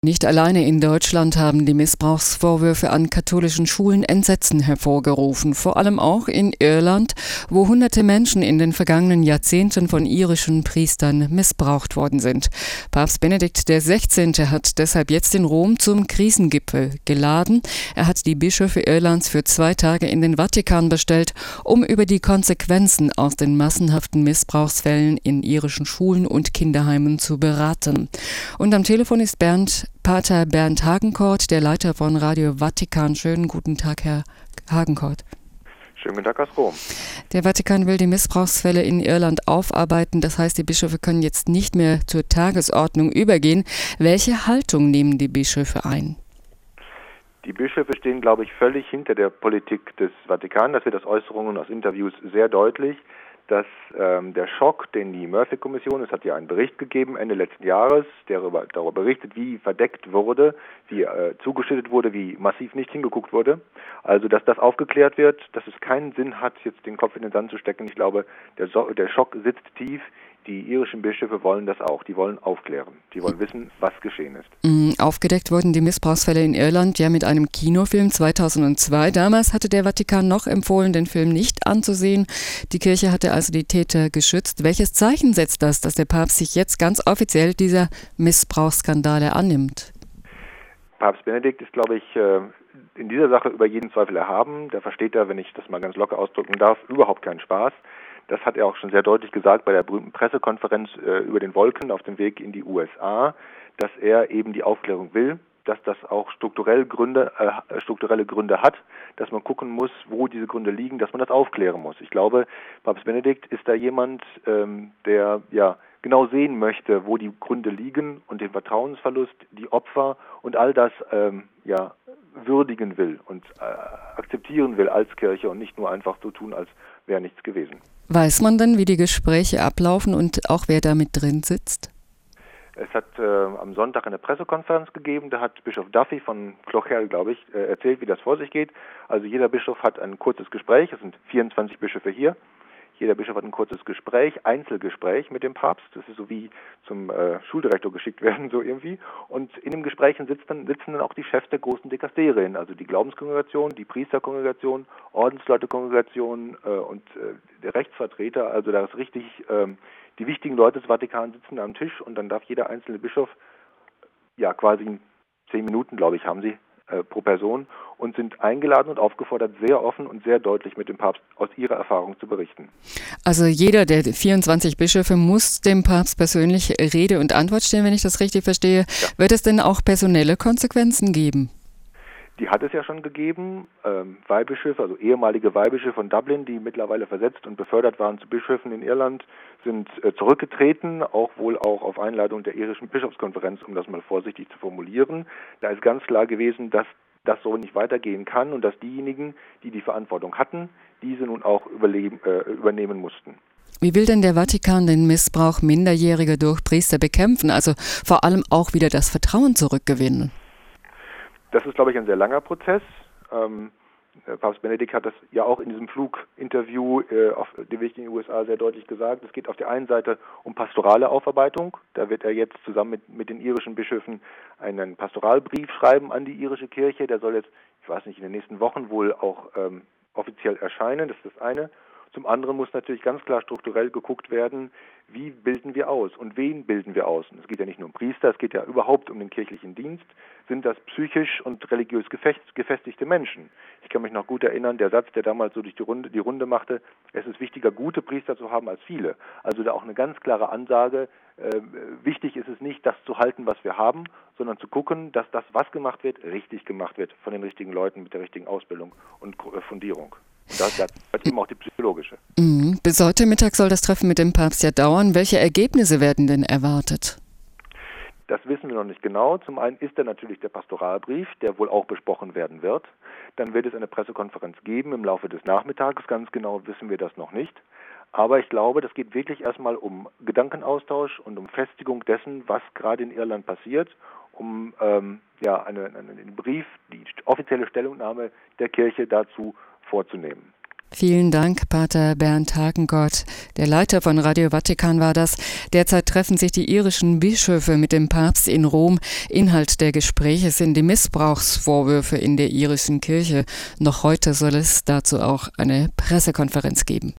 Nicht alleine in Deutschland haben die Missbrauchsvorwürfe an katholischen Schulen Entsetzen hervorgerufen. Vor allem auch in Irland, wo hunderte Menschen in den vergangenen Jahrzehnten von irischen Priestern missbraucht worden sind. Papst Benedikt XVI. Hat deshalb jetzt in Rom zum Krisengipfel geladen. Er hat die Bischöfe Irlands für 2 Tage in den Vatikan bestellt, um über die Konsequenzen aus den massenhaften Missbrauchsfällen in irischen Schulen und Kinderheimen zu beraten. Und am Telefon ist Pater Bernd Hagenkort, der Leiter von Radio Vatikan. Schönen guten Tag, Herr Hagenkort. Schönen guten Tag aus Rom. Der Vatikan will die Missbrauchsfälle in Irland aufarbeiten. Das heißt, die Bischöfe können jetzt nicht mehr zur Tagesordnung übergehen. Welche Haltung nehmen die Bischöfe ein? Die Bischöfe stehen, glaube ich, völlig hinter der Politik des Vatikan. Das wird aus Äußerungen, aus Interviews sehr deutlich, dass der Schock, den die Murphy-Kommission, es hat ja einen Bericht gegeben Ende letzten Jahres, der darüber berichtet, wie verdeckt wurde, wie zugeschüttet wurde, wie massiv nicht hingeguckt wurde. Also, dass das aufgeklärt wird, dass es keinen Sinn hat, jetzt den Kopf in den Sand zu stecken. Ich glaube, der Schock sitzt tief. Die irischen Bischöfe wollen das auch. Die wollen aufklären. Die wollen wissen, was geschehen ist. Aufgedeckt wurden die Missbrauchsfälle in Irland ja mit einem Kinofilm 2002. Damals hatte der Vatikan noch empfohlen, den Film nicht anzusehen. Die Kirche hatte also die Täter geschützt. Welches Zeichen setzt das, dass der Papst sich jetzt ganz offiziell dieser Missbrauchsskandale annimmt? Papst Benedikt ist, glaube ich, in dieser Sache über jeden Zweifel erhaben. Der versteht da, wenn ich das mal ganz locker ausdrücken darf, überhaupt keinen Spaß. Das hat er auch schon sehr deutlich gesagt bei der berühmten Pressekonferenz über den Wolken auf dem Weg in die USA, dass er eben die Aufklärung will, dass das auch strukturelle Gründe hat, dass man gucken muss, wo diese Gründe liegen, dass man das aufklären muss. Ich glaube, Papst Benedikt ist da jemand, der genau sehen möchte, wo die Gründe liegen und den Vertrauensverlust, die Opfer und all das würdigen will und akzeptieren will als Kirche und nicht nur einfach so tun, als wäre nichts gewesen. Weiß man denn, wie die Gespräche ablaufen und auch wer da mit drin sitzt? Es hat am Sonntag eine Pressekonferenz gegeben, da hat Bischof Duffy von Clochel, glaube ich, erzählt, wie das vor sich geht. Also jeder Bischof hat ein kurzes Gespräch, es sind 24 Bischöfe hier. Jeder Bischof hat ein kurzes Gespräch, Einzelgespräch mit dem Papst. Das ist so wie zum Schuldirektor geschickt werden, so irgendwie. Und in dem Gespräch sitzen dann auch die Chefs der großen Dikasterien, also die Glaubenskongregation, die Priesterkongregation, Ordensleutekongregation und der Rechtsvertreter. Also da ist richtig, die wichtigen Leute des Vatikan sitzen am Tisch und dann darf jeder einzelne Bischof, quasi 10 Minuten, glaube ich, haben sie pro Person und sind eingeladen und aufgefordert, sehr offen und sehr deutlich mit dem Papst aus ihrer Erfahrung zu berichten. Also jeder der 24 Bischöfe muss dem Papst persönlich Rede und Antwort stehen, wenn ich das richtig verstehe. Ja. Wird es denn auch personelle Konsequenzen geben? Die hat es ja schon gegeben. Weihbischöfe, also ehemalige Weihbischöfe von Dublin, die mittlerweile versetzt und befördert waren zu Bischöfen in Irland, sind zurückgetreten, wohl auch auf Einladung der irischen Bischofskonferenz, um das mal vorsichtig zu formulieren. Da ist ganz klar gewesen, dass das so nicht weitergehen kann und dass diejenigen, die die Verantwortung hatten, diese nun auch übernehmen mussten. Wie will denn der Vatikan den Missbrauch Minderjähriger durch Priester bekämpfen, also vor allem auch wieder das Vertrauen zurückgewinnen? Das ist, glaube ich, ein sehr langer Prozess. Papst Benedikt hat das ja auch in diesem Fluginterview auf dem Weg in die USA sehr deutlich gesagt. Es geht auf der einen Seite um pastorale Aufarbeitung. Da wird er jetzt zusammen mit den irischen Bischöfen einen Pastoralbrief schreiben an die irische Kirche. Der soll jetzt, ich weiß nicht, in den nächsten Wochen wohl auch offiziell erscheinen. Das ist das eine. Zum anderen muss natürlich ganz klar strukturell geguckt werden, wie bilden wir aus und wen bilden wir aus. Und es geht ja nicht nur um Priester, es geht ja überhaupt um den kirchlichen Dienst. Sind das psychisch und religiös gefestigte Menschen? Ich kann mich noch gut erinnern, der Satz, der damals so durch die Runde machte, es ist wichtiger, gute Priester zu haben als viele. Also da auch eine ganz klare Ansage, wichtig ist es nicht, das zu halten, was wir haben, sondern zu gucken, dass das, was gemacht wird, richtig gemacht wird von den richtigen Leuten mit der richtigen Ausbildung und Fundierung. Und das hat eben auch die psychologische. Bis heute Mittag soll das Treffen mit dem Papst ja dauern. Welche Ergebnisse werden denn erwartet? Das wissen wir noch nicht genau. Zum einen ist da natürlich der Pastoralbrief, der wohl auch besprochen werden wird. Dann wird es eine Pressekonferenz geben im Laufe des Nachmittags. Ganz genau wissen wir das noch nicht. Aber ich glaube, das geht wirklich erstmal um Gedankenaustausch und um Festigung dessen, was gerade in Irland passiert, um einen Brief, die offizielle Stellungnahme der Kirche dazu vorzunehmen. Vielen Dank, Pater Bernd Hagengott. Der Leiter von Radio Vatikan war das. Derzeit treffen sich die irischen Bischöfe mit dem Papst in Rom. Inhalt der Gespräche sind die Missbrauchsvorwürfe in der irischen Kirche. Noch heute soll es dazu auch eine Pressekonferenz geben.